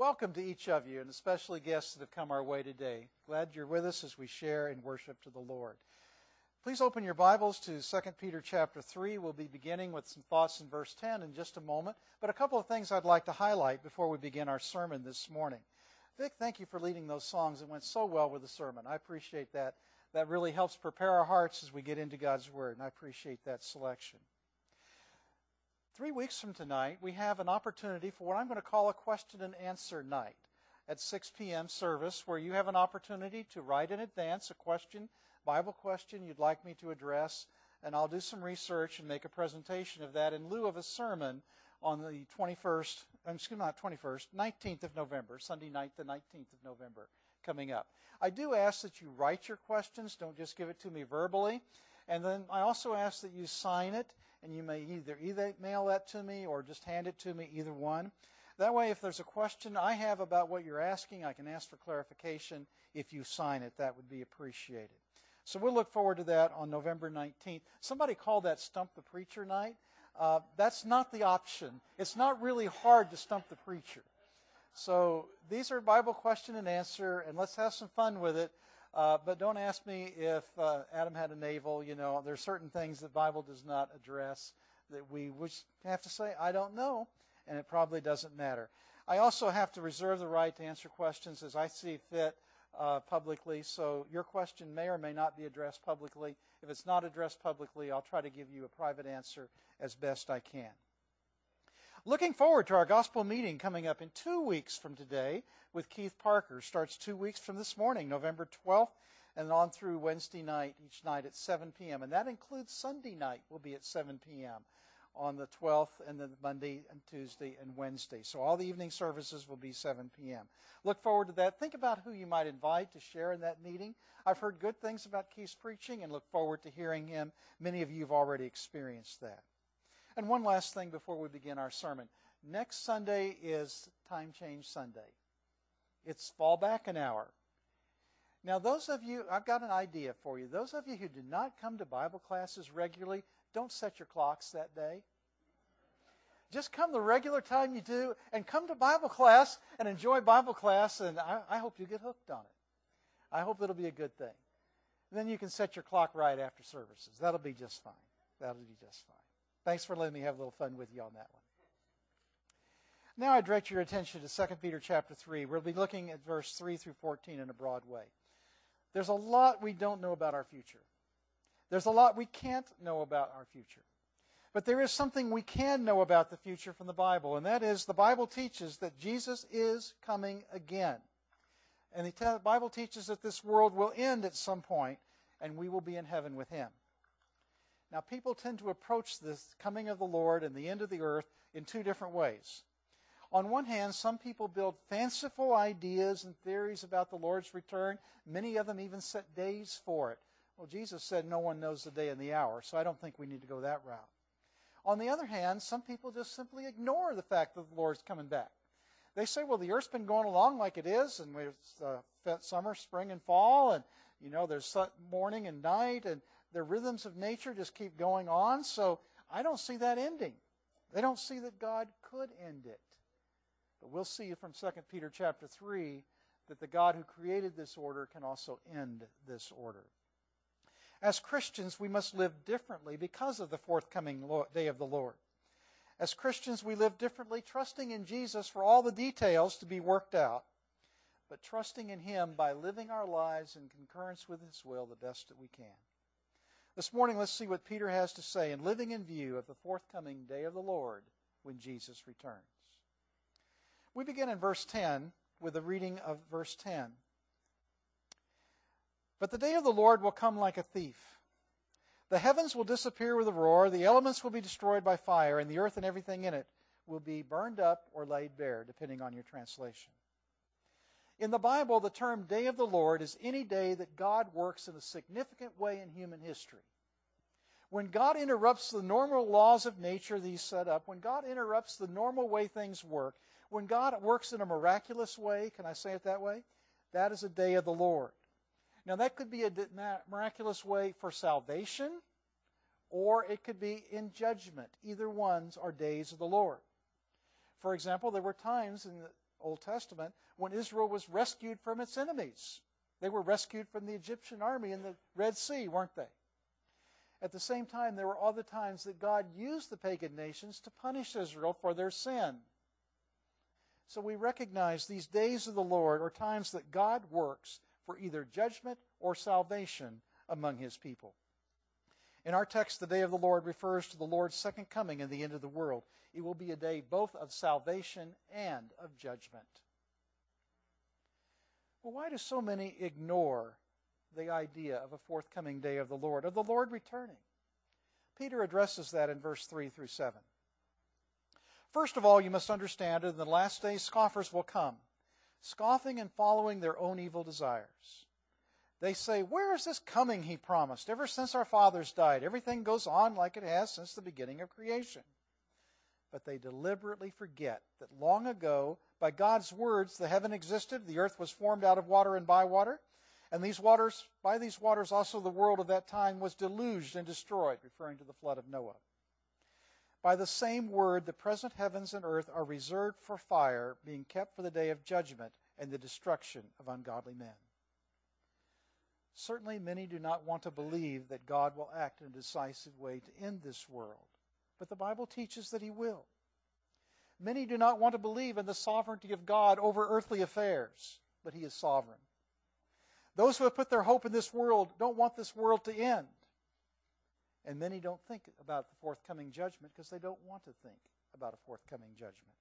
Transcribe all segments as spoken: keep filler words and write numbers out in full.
welcome to each of you, and especially guests that have come our way today. Glad you're with us as we share in worship to the Lord. Please open your Bibles to Second Peter chapter three. We'll be beginning with some thoughts in verse ten in just a moment, but a couple of things I'd like to highlight before we begin our sermon this morning. Vic, thank you for leading those songs. It went so well with the sermon. I appreciate that. That really helps prepare our hearts as we get into God's Word, and I appreciate that selection. Three weeks from tonight, we have an opportunity for what I'm going to call a question and answer night at six p.m. service, where you have an opportunity to write in advance a question, Bible question you'd like me to address, and I'll do some research and make a presentation of that in lieu of a sermon on the twenty-first, excuse me, not twenty-first, nineteenth of November, Sunday night, the nineteenth of November, coming up. I do ask that you write your questions. Don't just give it to me verbally. And then I also ask that you sign it, and you may either email that to me or just hand it to me, either one. That way, if there's a question I have about what you're asking, I can ask for clarification. If you sign it, that would be appreciated. So we'll look forward to that on November nineteenth. Somebody called that Stump the Preacher night. Uh, that's not the option. It's not really hard to stump the preacher. So these are Bible question and answer, and let's have some fun with it. Uh, but don't ask me if uh, Adam had a navel. You know, there are certain things the Bible does not address that we would have to say, I don't know, and it probably doesn't matter. I also have to reserve the right to answer questions as I see fit uh, publicly, so your question may or may not be addressed publicly. If it's not addressed publicly, I'll try to give you a private answer as best I can. Looking forward to our gospel meeting coming up in two weeks from today with Keith Parker. Starts two weeks from this morning, November twelfth, and on through Wednesday night, each night at seven p.m. And that includes Sunday night will be at seven p.m. on the twelfth, and then Monday and Tuesday and Wednesday. So all the evening services will be seven p.m. Look forward to that. Think about who you might invite to share in that meeting. I've heard good things about Keith's preaching and look forward to hearing him. Many of you have already experienced that. And one last thing before we begin our sermon. Next Sunday is Time Change Sunday. It's fall back an hour. Now, those of you, I've got an idea for you. Those of you who do not come to Bible classes regularly, don't set your clocks that day. Just come the regular time you do, and come to Bible class and enjoy Bible class, and I, I hope you get hooked on it. I hope it'll be a good thing. And then you can set your clock right after services. That'll be just fine. That'll be just fine. Thanks for letting me have a little fun with you on that one. Now I direct your attention to Second Peter chapter three. We'll be looking at verse three through fourteen in a broad way. There's a lot we don't know about our future. There's a lot we can't know about our future. But there is something we can know about the future from the Bible, and that is the Bible teaches that Jesus is coming again. And the Bible teaches that this world will end at some point, and we will be in heaven with Him. Now, people tend to approach this coming of the Lord and the end of the earth in two different ways. On one hand, some people build fanciful ideas and theories about the Lord's return. Many of them even set days for it. Well, Jesus said no one knows the day and the hour, so I don't think we need to go that route. On the other hand, some people just simply ignore the fact that the Lord's coming back. They say, well, the earth's been going along like it is, and it's uh, summer, spring, and fall, and, you know, there's morning and night, and the rhythms of nature just keep going on, so I don't see that ending. They don't see that God could end it. But we'll see from Second Peter chapter three that the God who created this order can also end this order. As Christians, we must live differently because of the forthcoming day of the Lord. As Christians, we live differently, trusting in Jesus for all the details to be worked out, but trusting in Him by living our lives in concurrence with His will the best that we can. This morning, let's see what Peter has to say in living in view of the forthcoming day of the Lord when Jesus returns. We begin in verse ten with a reading of verse ten. But the day of the Lord will come like a thief. The heavens will disappear with a roar, the elements will be destroyed by fire, and the earth and everything in it will be burned up or laid bare, depending on your translation. In the Bible, the term day of the Lord is any day that God works in a significant way in human history. When God interrupts the normal laws of nature that He's set up, when God interrupts the normal way things work, when God works in a miraculous way, can I say it that way? That is a day of the Lord. Now that could be a miraculous way for salvation, or it could be in judgment. Either ones are days of the Lord. For example, there were times in the Old Testament when Israel was rescued from its enemies. They were rescued from the Egyptian army in the Red Sea, weren't they? At the same time, there were other times that God used the pagan nations to punish Israel for their sin. So we recognize these days of the Lord are times that God works for either judgment or salvation among his people. In our text, the day of the Lord refers to the Lord's second coming and the end of the world. It will be a day both of salvation and of judgment. Well, why do so many ignore the idea of a forthcoming day of the Lord, of the Lord returning? Peter addresses that in verse three through seven. First of all, you must understand that in the last days scoffers will come, scoffing and following their own evil desires. They say, where is this coming he promised? Ever since our fathers died, everything goes on like it has since the beginning of creation. But they deliberately forget that long ago, by God's words, the heaven existed, the earth was formed out of water and by water, and these waters, by these waters also the world of that time was deluged and destroyed, referring to the flood of Noah. By the same word, the present heavens and earth are reserved for fire, being kept for the day of judgment and the destruction of ungodly men. Certainly many do not want to believe that God will act in a decisive way to end this world, but the Bible teaches that he will. Many do not want to believe in the sovereignty of God over earthly affairs, but he is sovereign. Those who have put their hope in this world don't want this world to end. And many don't think about the forthcoming judgment because they don't want to think about a forthcoming judgment.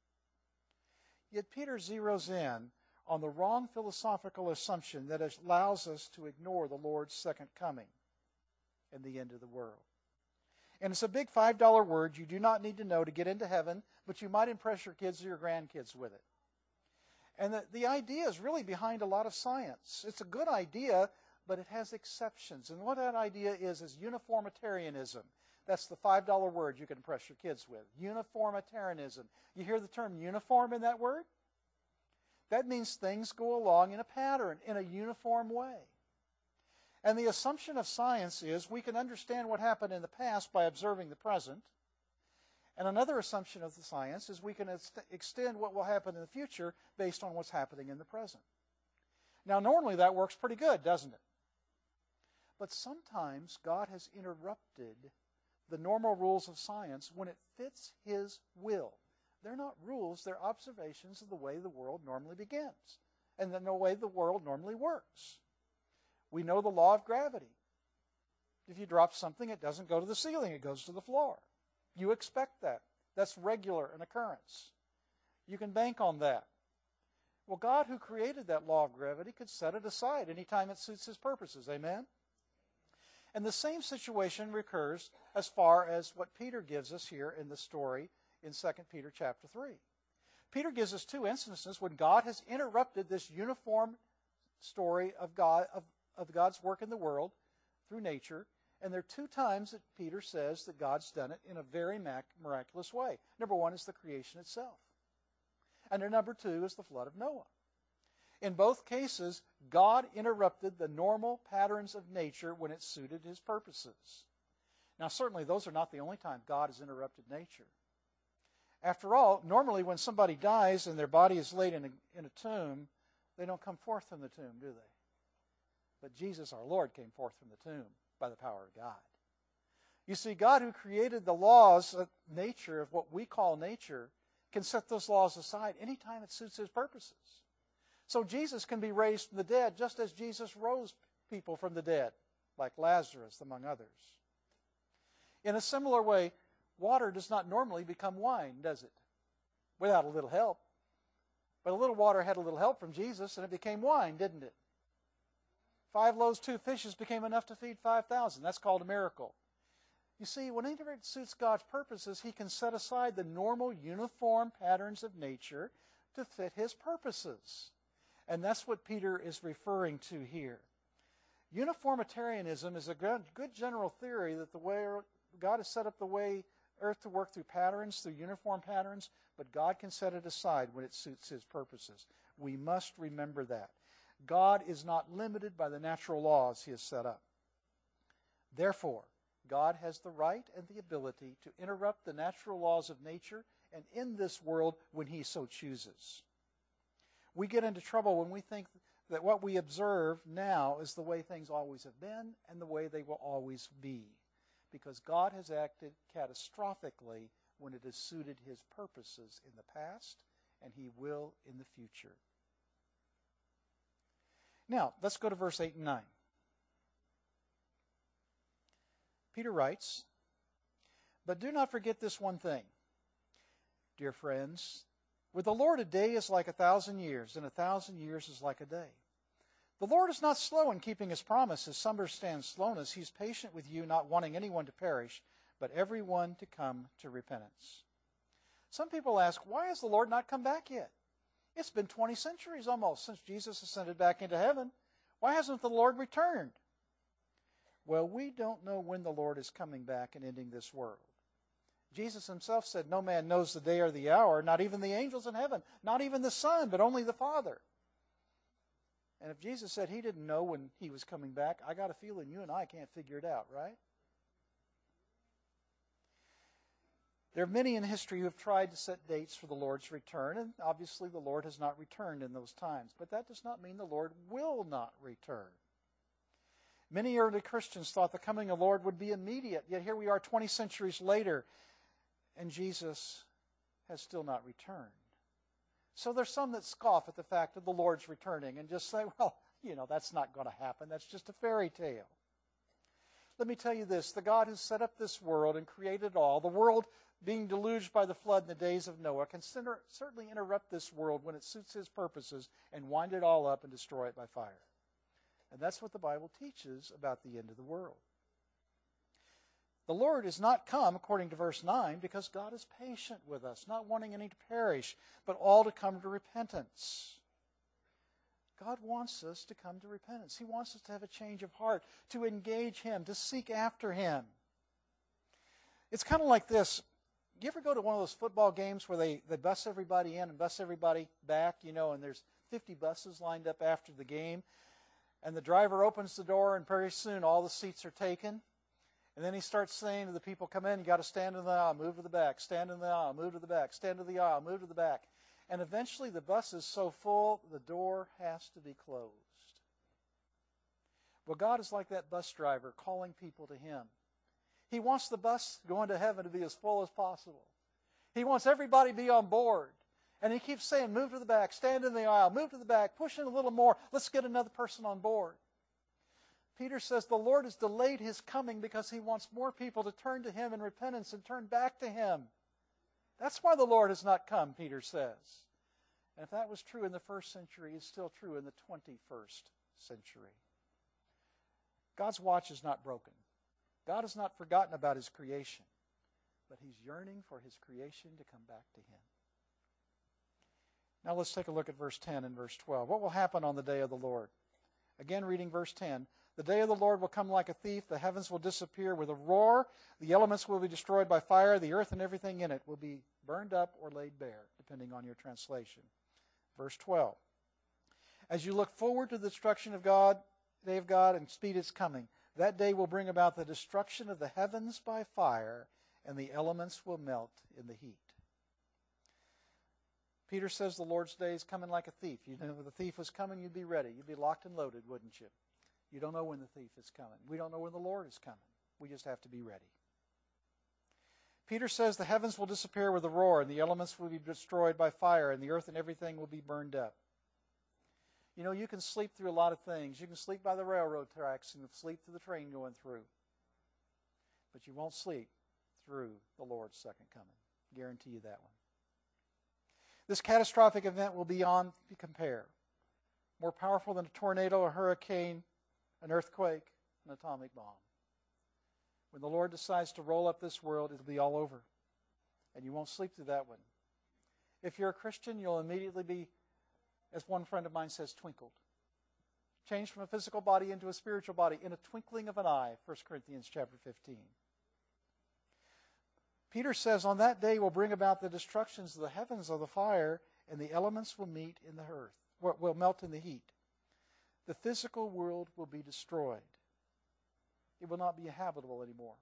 Yet Peter zeroes in on the wrong philosophical assumption that allows us to ignore the Lord's second coming and the end of the world. And it's a big five dollar word you do not need to know to get into heaven, but you might impress your kids or your grandkids with it. And the, the idea is really behind a lot of science. It's a good idea, but it has exceptions. And what that idea is, is uniformitarianism. That's the five dollar word you can impress your kids with. Uniformitarianism. You hear the term uniform in that word? That means things go along in a pattern, in a uniform way. And the assumption of science is we can understand what happened in the past by observing the present. And another assumption of the science is we can ex- extend what will happen in the future based on what's happening in the present. Now, normally that works pretty good, doesn't it? But sometimes God has interrupted the normal rules of science when it fits his will. They're not rules, they're observations of the way the world normally begins and the way the world normally works. We know the law of gravity. If you drop something, it doesn't go to the ceiling, it goes to the floor. You expect that. That's regular, an occurrence. You can bank on that. Well, God, who created that law of gravity, could set it aside anytime it suits his purposes. Amen? And the same situation recurs as far as what Peter gives us here in the story in Second Peter chapter three. Peter gives us two instances when God has interrupted this uniform story of God of, of God's work in the world through nature. And there are two times that Peter says that God's done it in a very miraculous way. Number one is the creation itself. And number two is the flood of Noah. In both cases, God interrupted the normal patterns of nature when it suited his purposes. Now, certainly those are not the only time God has interrupted nature. After all, normally when somebody dies and their body is laid in a, in a tomb, they don't come forth from the tomb, do they? But Jesus, our Lord, came forth from the tomb by the power of God. You see, God, who created the laws of nature, of what we call nature, can set those laws aside anytime it suits his purposes. So Jesus can be raised from the dead just as Jesus rose people from the dead, like Lazarus, among others. In a similar way, water does not normally become wine, does it? Without a little help. But a little water had a little help from Jesus, and it became wine, didn't it? Five loaves, two fishes became enough to feed five thousand. That's called a miracle. You see, whenever it suits God's purposes, he can set aside the normal, uniform patterns of nature to fit his purposes. And that's what Peter is referring to here. Uniformitarianism is a good, good general theory that the way God has set up the way earth to work through patterns, through uniform patterns, but God can set it aside when it suits his purposes. We must remember that. God is not limited by the natural laws he has set up. Therefore, God has the right and the ability to interrupt the natural laws of nature and end this world when he so chooses. We get into trouble when we think that what we observe now is the way things always have been and the way they will always be, because God has acted catastrophically when it has suited his purposes in the past, and he will in the future. Now, let's go to verse eight and nine. Peter writes, "But do not forget this one thing, dear friends. With the Lord, a day is like a thousand years, and a thousand years is like a day. The Lord is not slow in keeping his promise, as some understand slowness. He's patient with you, not wanting anyone to perish, but everyone to come to repentance." Some people ask, why has the Lord not come back yet? It's been twenty centuries almost since Jesus ascended back into heaven. Why hasn't the Lord returned? Well, we don't know when the Lord is coming back and ending this world. Jesus himself said, "No man knows the day or the hour, not even the angels in heaven, not even the Son, but only the Father." And if Jesus said he didn't know when he was coming back, I got a feeling you and I can't figure it out, right? There are many in history who have tried to set dates for the Lord's return, and obviously the Lord has not returned in those times. But that does not mean the Lord will not return. Many early Christians thought the coming of the Lord would be immediate, yet here we are twenty centuries later, and Jesus has still not returned. So there's some that scoff at the fact of the Lord's returning and just say, well, you know, that's not going to happen. That's just a fairy tale. Let me tell you this. The God who set up this world and created it all, the world being deluged by the flood in the days of Noah, can certainly interrupt this world when it suits his purposes and wind it all up and destroy it by fire. And that's what the Bible teaches about the end of the world. The Lord is not come, according to verse nine, because God is patient with us, not wanting any to perish, but all to come to repentance. God wants us to come to repentance. He wants us to have a change of heart, to engage him, to seek after him. It's kind of like this. You ever go to one of those football games where they, they bus everybody in and bus everybody back, you know, and there's fifty buses lined up after the game, and the driver opens the door, and pretty soon all the seats are taken. And then he starts saying to the people, come in, you got to stand in the aisle, move to the back, stand in the aisle, move to the back, stand to the aisle, move to the back. And eventually the bus is so full, the door has to be closed. Well, God is like that bus driver calling people to him. He wants the bus going to heaven to be as full as possible. He wants everybody to be on board. And he keeps saying, move to the back, stand in the aisle, move to the back, push in a little more, let's get another person on board. Peter says the Lord has delayed his coming because he wants more people to turn to him in repentance and turn back to him. That's why the Lord has not come, Peter says. And if that was true in the first century, it's still true in the twenty-first century. God's watch is not broken. God has not forgotten about his creation, but he's yearning for his creation to come back to him. Now let's take a look at verse ten and verse twelve. What will happen on the day of the Lord? Again, reading verse ten. The day of the Lord will come like a thief. The heavens will disappear with a roar. The elements will be destroyed by fire. The earth and everything in it will be burned up or laid bare, depending on your translation. Verse twelve. As you look forward to the destruction of God, the day of God, and speed its coming, that day will bring about the destruction of the heavens by fire, and the elements will melt in the heat. Peter says the Lord's day is coming like a thief. You know, if the thief was coming, you'd be ready. You'd be locked and loaded, wouldn't you? You don't know when the thief is coming. We don't know when the Lord is coming. We just have to be ready. Peter says the heavens will disappear with a roar, and the elements will be destroyed by fire, and the earth and everything will be burned up. You know, you can sleep through a lot of things. You can sleep by the railroad tracks and sleep through the train going through. But you won't sleep through the Lord's second coming. Guarantee you that one. This catastrophic event will be beyond compare. More powerful than a tornado, a hurricane, an earthquake, an atomic bomb. When the Lord decides to roll up this world, it'll be all over. And you won't sleep through that one. If you're a Christian, you'll immediately be, as one friend of mine says, twinkled. Changed from a physical body into a spiritual body in a twinkling of an eye, First Corinthians chapter fifteen. Peter says, on that day will bring about the destructions of the heavens of the fire, and the elements will meet in the earth, will melt in the heat. The physical world will be destroyed. It will not be habitable anymore.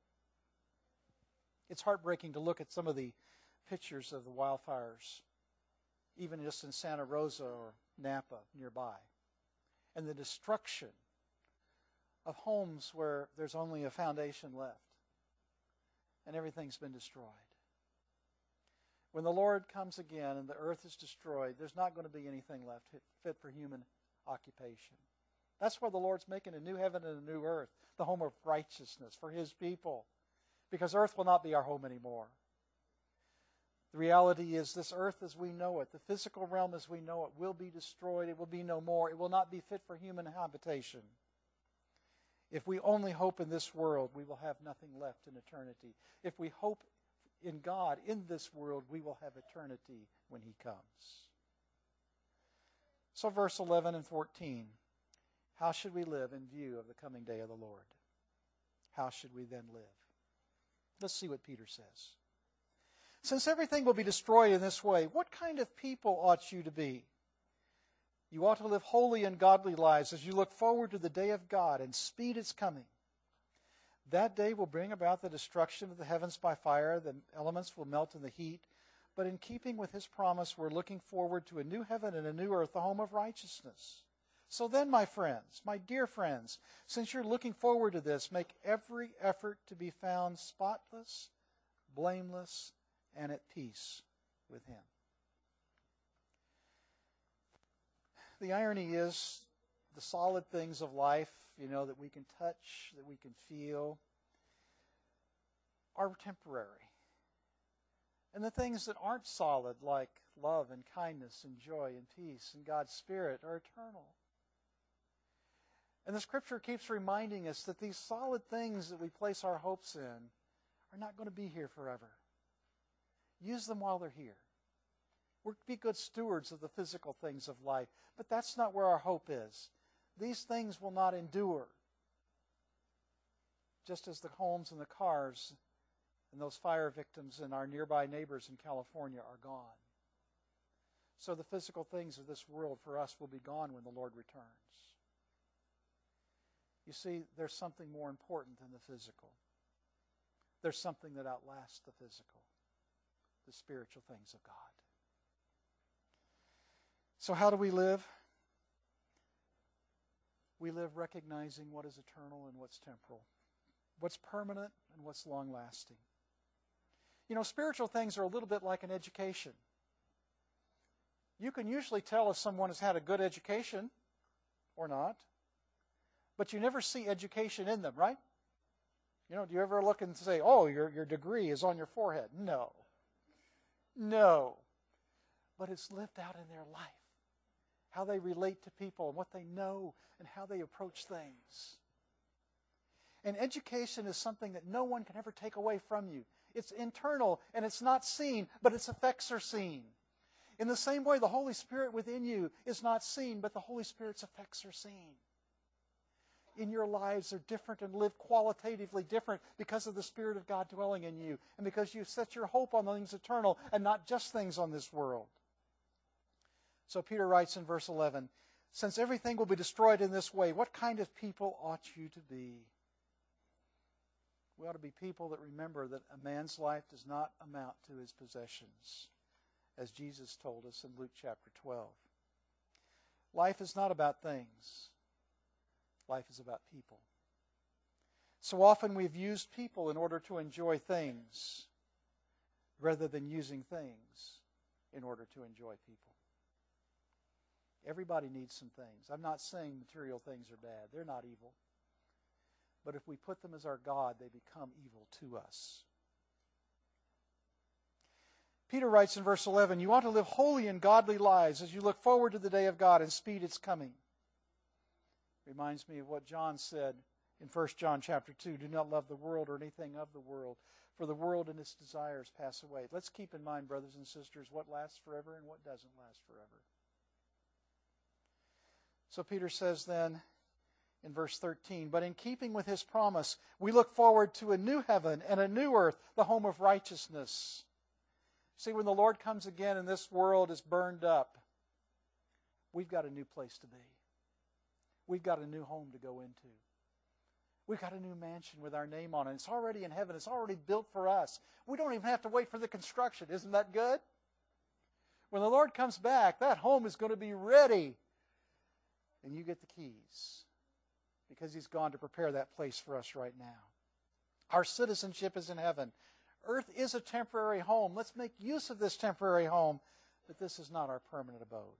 It's heartbreaking to look at some of the pictures of the wildfires. even just in Santa Rosa or Napa nearby. And the destruction of homes where there's only a foundation left and everything's been destroyed. When the Lord comes again and the earth is destroyed, there's not going to be anything left fit for human occupation. That's why the Lord's making a new heaven and a new earth, the home of righteousness for His people, because earth will not be our home anymore. The reality is this earth as we know it, the physical realm as we know it, will be destroyed. It will be no more. It will not be fit for human habitation. If we only hope in this world, we will have nothing left in eternity. If we hope in God in this world, we will have eternity when He comes. So verse eleven and fourteen, how should we live in view of the coming day of the Lord? How should we then live? Let's see what Peter says. Since everything will be destroyed in this way, what kind of people ought you to be? You ought to live holy and godly lives as you look forward to the day of God and speed its coming. That day will bring about the destruction of the heavens by fire. The elements will melt in the heat. But in keeping with His promise, we're looking forward to a new heaven and a new earth, the home of righteousness. So then, my friends, my dear friends, since you're looking forward to this, make every effort to be found spotless, blameless, and at peace with Him. The irony is the solid things of life, you know, that we can touch, that we can feel, are temporary. And the things that aren't solid, like love and kindness and joy and peace and God's Spirit, are eternal. And the Scripture keeps reminding us that these solid things that we place our hopes in are not going to be here forever. Use them while they're here. We're to be good stewards of the physical things of life, but that's not where our hope is. These things will not endure, just as the homes and the cars and those fire victims and our nearby neighbors in California are gone. So the physical things of this world for us will be gone when the Lord returns. You see, there's something more important than the physical. There's something that outlasts the physical, the spiritual things of God. So how do we live? We live recognizing what is eternal and what's temporal, what's permanent and what's long-lasting. You know, spiritual things are a little bit like an education. You can usually tell if someone has had a good education or not, but you never see education in them, right? You know, do you ever look and say, oh, your, your degree is on your forehead? No. No. But it's lived out in their life. How they relate to people and what they know and how they approach things. And education is something that no one can ever take away from you. It's internal and it's not seen, but its effects are seen. In the same way, the Holy Spirit within you is not seen, but the Holy Spirit's effects are seen. In your lives are different and live qualitatively different because of the Spirit of God dwelling in you and because you set your hope on things eternal and not just things on this world. So Peter writes in verse eleven, since everything will be destroyed in this way, what kind of people ought you to be? We ought to be people that remember that a man's life does not amount to his possessions, as Jesus told us in Luke chapter twelve. Life is not about things. Life is about people. So often we've used people in order to enjoy things rather than using things in order to enjoy people. Everybody needs some things. I'm not saying material things are bad. They're not evil. But if we put them as our God, they become evil to us. Peter writes in verse eleven, you ought to live holy and godly lives as you look forward to the day of God and speed its coming. Reminds me of what John said in First John chapter two, do not love the world or anything of the world, for the world and its desires pass away. Let's keep in mind, brothers and sisters, what lasts forever and what doesn't last forever. So Peter says then in verse thirteen, but in keeping with his promise, we look forward to a new heaven and a new earth, the home of righteousness. See, when the Lord comes again and this world is burned up, we've got a new place to be. We've got a new home to go into. We've got a new mansion with our name on it. It's already in heaven. It's already built for us. We don't even have to wait for the construction. Isn't that good? When the Lord comes back, that home is going to be ready. And you get the keys because He's gone to prepare that place for us right now. Our citizenship is in heaven. Earth is a temporary home. Let's make use of this temporary home, but this is not our permanent abode.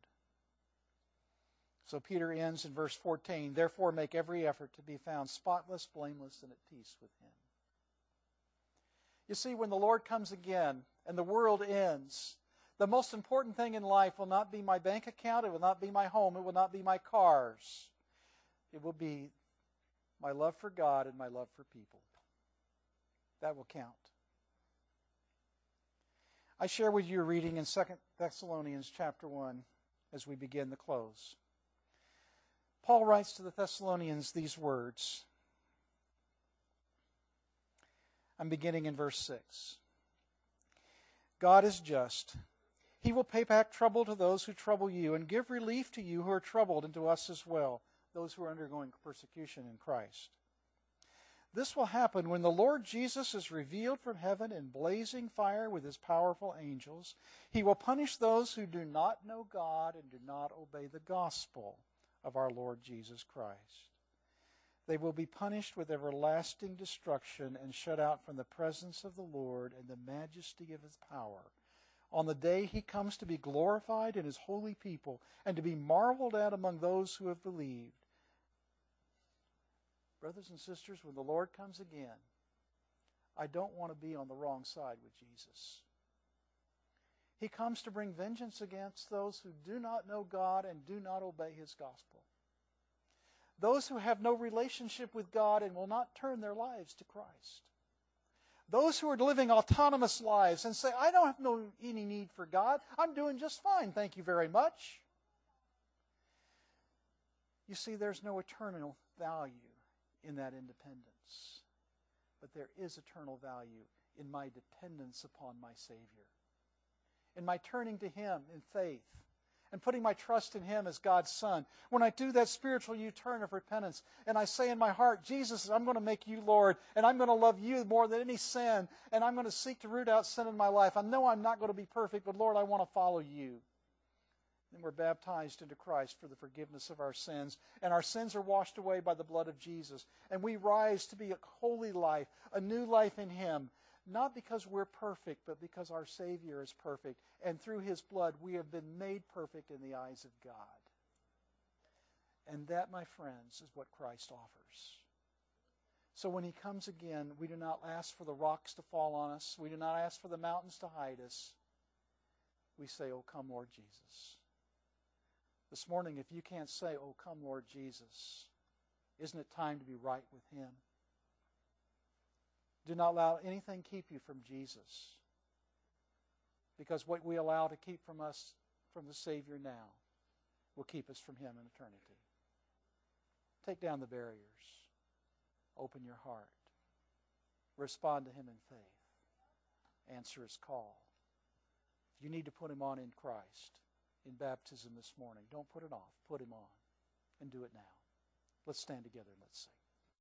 So Peter ends in verse fourteen, therefore make every effort to be found spotless, blameless, and at peace with Him. You see, when the Lord comes again and the world ends, the most important thing in life will not be my bank account, it will not be my home, it will not be my cars. It will be my love for God and my love for people. That will count. I share with you a reading in Second Thessalonians chapter one as we begin the close. Paul writes to the Thessalonians these words. I'm beginning in verse six. God is just. He will pay back trouble to those who trouble you and give relief to you who are troubled and to us as well, those who are undergoing persecution in Christ. This will happen when the Lord Jesus is revealed from heaven in blazing fire with His powerful angels. He will punish those who do not know God and do not obey the gospel of our Lord Jesus Christ. They will be punished with everlasting destruction and shut out from the presence of the Lord and the majesty of His power on the day He comes to be glorified in His holy people and to be marveled at among those who have believed. Brothers and sisters, when the Lord comes again, I don't want to be on the wrong side with Jesus. He comes to bring vengeance against those who do not know God and do not obey His gospel. Those who have no relationship with God and will not turn their lives to Christ. Those who are living autonomous lives and say, I don't have no, any need for God. I'm doing just fine, thank you very much. You see, there's no eternal value in that independence. But there is eternal value in my dependence upon my Savior. In my turning to Him in faith and putting my trust in Him as God's Son. When I do that spiritual U-turn of repentance and I say in my heart, Jesus, I'm going to make You Lord and I'm going to love You more than any sin and I'm going to seek to root out sin in my life. I know I'm not going to be perfect, but Lord, I want to follow You. And we're baptized into Christ for the forgiveness of our sins. And our sins are washed away by the blood of Jesus. And we rise to be a holy life, a new life in Him. Not because we're perfect, but because our Savior is perfect. And through His blood, we have been made perfect in the eyes of God. And that, my friends, is what Christ offers. So when He comes again, we do not ask for the rocks to fall on us. We do not ask for the mountains to hide us. We say, oh, come, Lord Jesus. This morning, if you can't say, oh, come, Lord Jesus, isn't it time to be right with Him? Do not allow anything keep you from Jesus. Because what we allow to keep from us, from the Savior now, will keep us from Him in eternity. Take down the barriers. Open your heart. Respond to Him in faith. Answer His call. If you need to put Him on in Christ, in baptism this morning, don't put it off. Put Him on. And do it now. Let's stand together and let's sing.